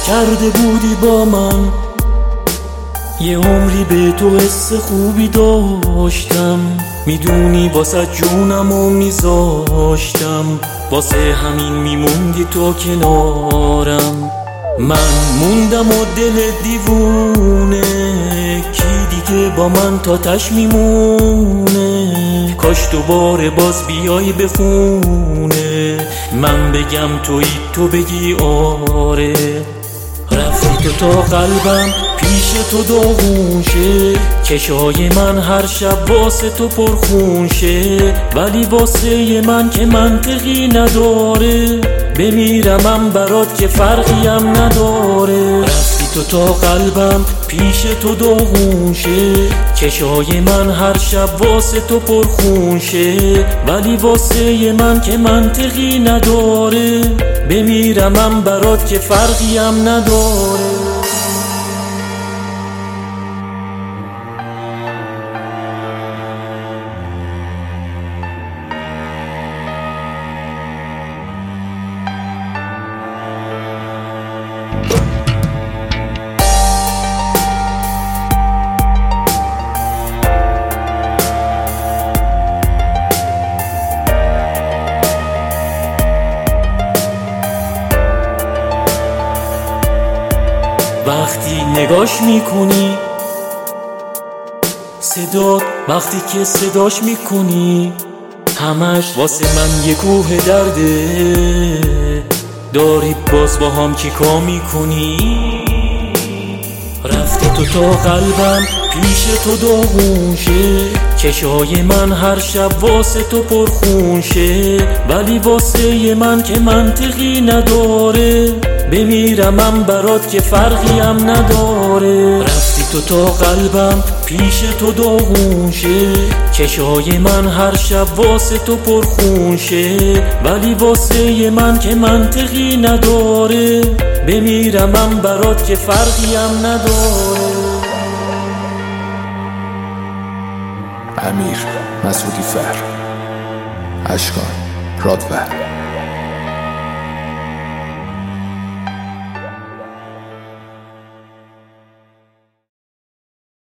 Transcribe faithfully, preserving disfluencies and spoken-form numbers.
کرده بودی با من. یه عمری به تو حس خوبی داشتم، میدونی واسه جونمو میذاشتم، واسه همین میموندی تو کنارم. من موندم و دل دیوونه، کی دیگه با من تا تش میمونه؟ کاش دوباره باز بیای به خونه، من بگم تویی تو بگی آره. رفتی تو تا قلبم پیش تو داغون شه، چشای من هر شب واسه تو پرخون شه، ولی واسه من که منطقی نداره، بمیرمم برات که فرقی هم نداره. رفتی تو تا قلبم پیش تو داغون شه، چشای من هر شب واسه تو پرخون شه، ولی واسه من که منطقی نداره، بمیرمم برات که فرقی هم نداره. وقتی نگاش میکنی صدات، وقتی که صداش میکنی همش واسه من یه کوه درده، داری باز با هم چیکار میکنی؟ رفتی تو تا قلبم پیش تو داغون شه، چشای من هر شب واسه تو پرخون شه، ولی واسه من که منطقی نداره، بمیرمم برات که فرقی هم نداره. رفتی تو تا قلبم پیش تو داغون شه، چشای من هر شب واسه تو پرخون شه، ولی واسه من که منطقی نداره، بمیرمم برات که فرقی هم نداره. امیر مسعودی فر، اشکان رادور.